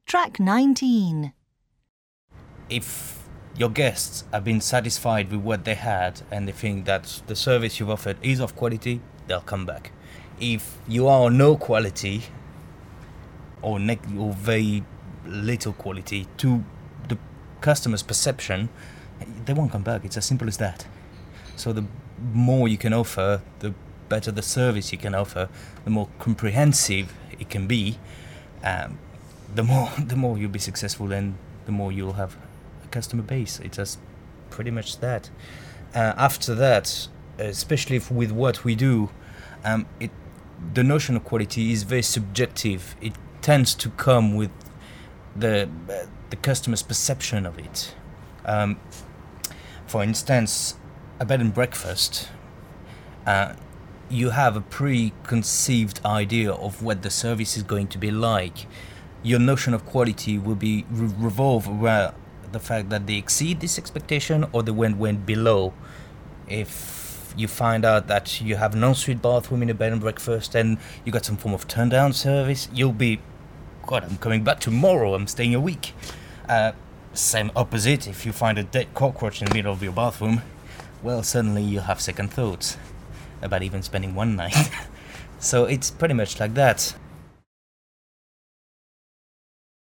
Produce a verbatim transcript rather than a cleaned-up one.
Track nineteen. If your guests have been satisfied with what they had and they think that the service you've offered is of quality, they'll come back. If you are no quality or, ne- or very little quality to the customer's perception, they won't come back. It's as simple as that. So the more you can offer, the better the service you can offer, the more comprehensive it can be, um, the more the more you'll be successful and the more you'll have a customer base. It's just pretty much that. Uh, after that, especially if with what we do, um, it the notion of quality is very subjective. It tends to come with the uh, the customer's perception of it. Um, for instance, a bed and breakfast, uh, you have a preconceived idea of what the service is going to be like. Your notion of quality will be re- revolve around the fact that they exceed this expectation or they went went below. If you find out that you have an ensuite bathroom in a bed and breakfast and you got some form of turn down service, you'll be, God, I'm coming back tomorrow, I'm staying a week. Uh, same opposite, if you find a dead cockroach in the middle of your bathroom, well, suddenly you'll have second thoughts about even spending one night. So it's pretty much like that.